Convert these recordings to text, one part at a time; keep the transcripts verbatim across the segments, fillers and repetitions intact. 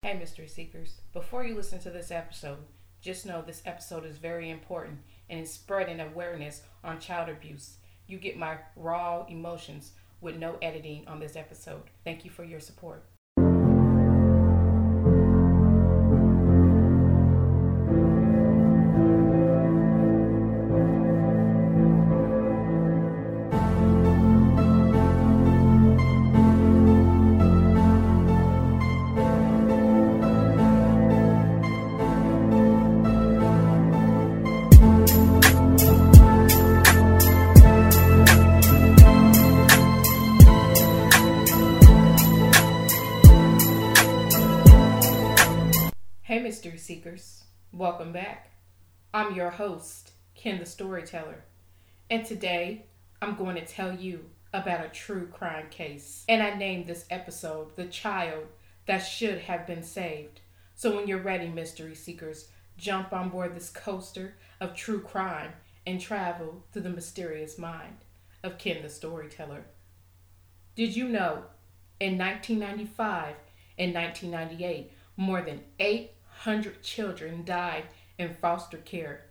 Hey, Mystery Seekers. Before you listen to this episode, just know this episode is very important and is spreading awareness on child abuse. You get my raw emotions with no editing on this episode. Thank you for your support. Hey, Mystery Seekers. Welcome back. I'm your host, Ken the Storyteller, and today I'm going to tell you about a true crime case. And I named this episode The Child That Should Have Been Saved. So when you're ready, Mystery Seekers, jump on board this coaster of true crime and travel through the mysterious mind of Ken the Storyteller. Did you know in nineteen ninety-five and nineteen ninety-eight, more than eight hundred children died in foster care?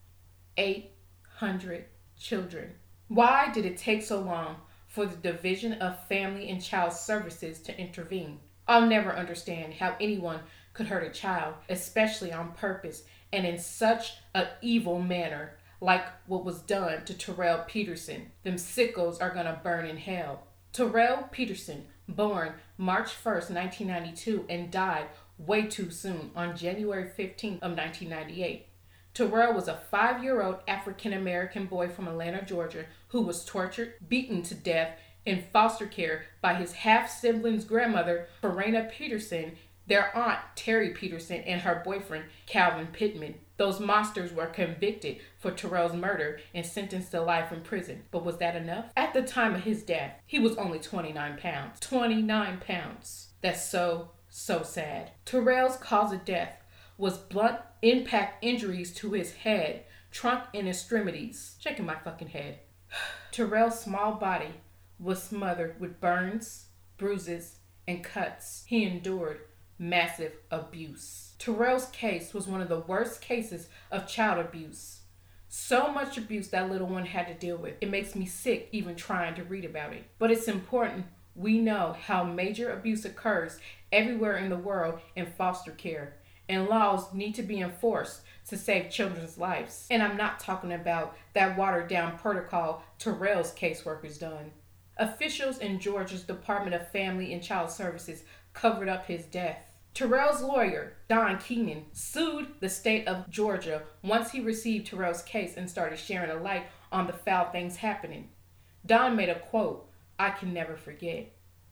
eight hundred children. Why did it take so long for the Division of Family and Child Services to intervene? I'll never understand how anyone could hurt a child, especially on purpose and in such an evil manner, like what was done to Terrell Peterson. Them sickos are gonna burn in hell. Terrell Peterson, born March first, nineteen ninety-two, and died way too soon on January fifteenth of nineteen ninety-eight. Terrell was a five-year-old African-American boy from Atlanta, Georgia, who was tortured, beaten to death in foster care by his half-sibling's grandmother, Farena Peterson, their aunt, Terry Peterson, and her boyfriend, Calvin Pittman. Those monsters were convicted for Terrell's murder and sentenced to life in prison. But was that enough? At the time of his death, he was only twenty-nine pounds. twenty-nine pounds. That's so So sad. Terrell's cause of death was blunt impact injuries to his head, trunk, and extremities. Checking my fucking head. Terrell's small body was smothered with burns, bruises, and cuts. He endured massive abuse. Terrell's case was one of the worst cases of child abuse. So much abuse that little one had to deal with. It makes me sick even trying to read about it. But it's important we know how major abuse occurs everywhere in the world in foster care, and laws need to be enforced to save children's lives. And I'm not talking about that watered down protocol Terrell's caseworkers done. Officials in Georgia's Department of Family and Child Services covered up his death. Terrell's lawyer, Don Keenan, sued the state of Georgia once he received Terrell's case and started sharing a light on the foul things happening. Don made a quote I can never forget.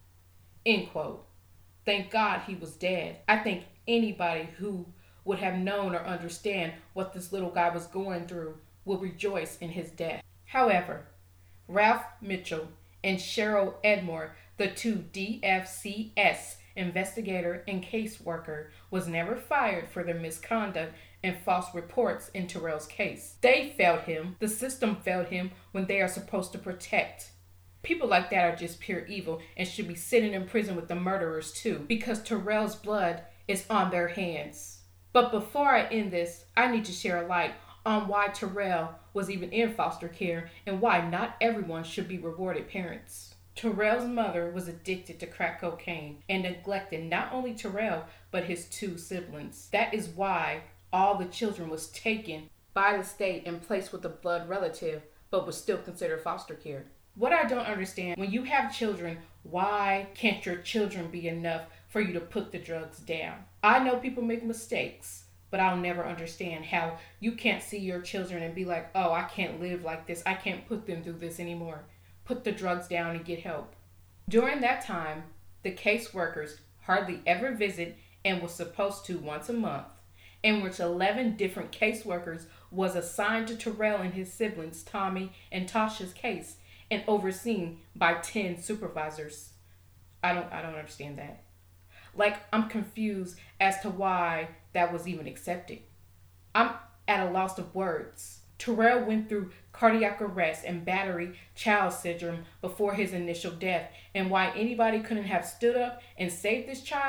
End quote. Thank God he was dead. I think anybody who would have known or understand what this little guy was going through will rejoice in his death. However, Ralph Mitchell and Cheryl Edmore, the two D F C S investigator and caseworker, was never fired for their misconduct and false reports in Terrell's case. They failed him. The system failed him when they are supposed to protect. People like that are just pure evil and should be sitting in prison with the murderers too, because Terrell's blood is on their hands. But before I end this, I need to share a light on why Terrell was even in foster care and why not everyone should be rewarded parents. Terrell's mother was addicted to crack cocaine and neglected not only Terrell, but his two siblings. That is why all the children was taken by the state and placed with a blood relative, but was still considered foster care. What I don't understand, when you have children, why can't your children be enough for you to put the drugs down? I know people make mistakes, but I'll never understand how you can't see your children and be like, oh, I can't live like this. I can't put them through this anymore. Put the drugs down and get help. During that time, the caseworkers hardly ever visit and was supposed to once a month, in which eleven different caseworkers was assigned to Terrell and his siblings, Tommy and Tasha's case, and overseen by ten supervisors. I don't I don't understand that. Like, I'm confused as to why that was even accepted. I'm at a loss of words. Terrell went through cardiac arrest and battery child syndrome before his initial death, and why anybody couldn't have stood up and saved this child,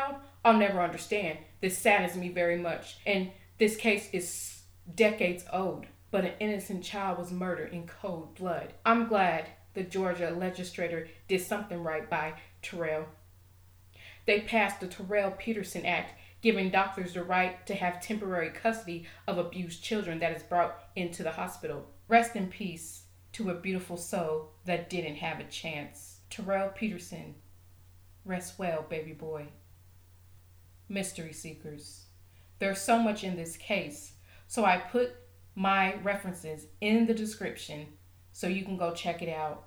I'll never understand. This saddens me very much. And this case is decades old, but an innocent child was murdered in cold blood. I'm glad the Georgia legislature did something right by Terrell. They passed the Terrell Peterson Act, giving doctors the right to have temporary custody of abused children that is brought into the hospital. Rest in peace to a beautiful soul that didn't have a chance. Terrell Peterson, rest well, baby boy. Mystery Seekers. There's so much in this case, so I put my references in the description so you can go check it out.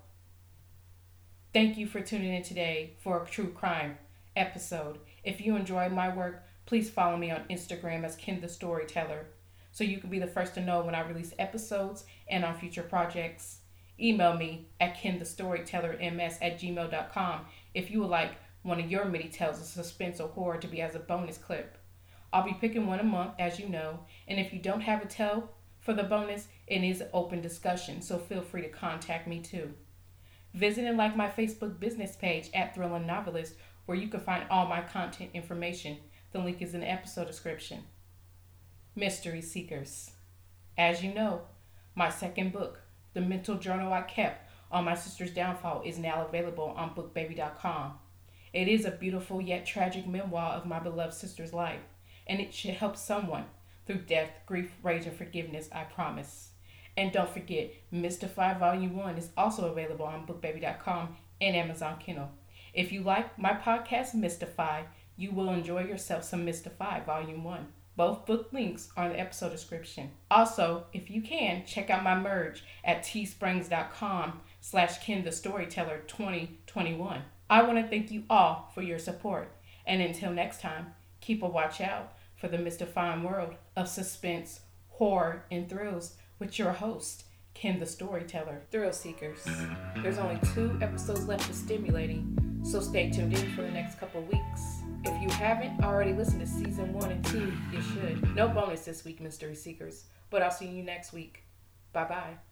Thank you for tuning in today for a true crime episode. If you enjoy my work, please follow me on Instagram as Ken the Storyteller so you can be the first to know when I release episodes and on future projects. Email me at kenthestorytellerms at gmail dot com if you would like one of your mini tales of suspense or horror to be as a bonus clip. I'll be picking one a month, as you know, and if you don't have a tale for the bonus, it is an open discussion, so feel free to contact me too. Visit and like my Facebook business page at Thrilling Novelist, where you can find all my content information. The link is in the episode description. Mystery Seekers. As you know, my second book, The Mental Journal I Kept on My Sister's Downfall, is now available on book baby dot com. It is a beautiful yet tragic memoir of my beloved sister's life, and it should help someone through death, grief, rage, and forgiveness, I promise. And don't forget, Mystify Volume one is also available on book baby dot com and Amazon Kindle. If you like my podcast, Mystify, you will enjoy yourself some Mystify Volume one. Both book links are in the episode description. Also, if you can, check out my merch at teesprings.com slash Ken the Storyteller 2021. I want to thank you all for your support. And until next time, keep a watch out for the mystifying world of suspense, horror, and thrills with your host, Ken the Storyteller. Thrill Seekers. There's only two episodes left of Stimulating, so stay tuned in for the next couple weeks. If you haven't already listened to season one and two, you should. No bonus this week, Mystery Seekers, but I'll see you next week. Bye-bye.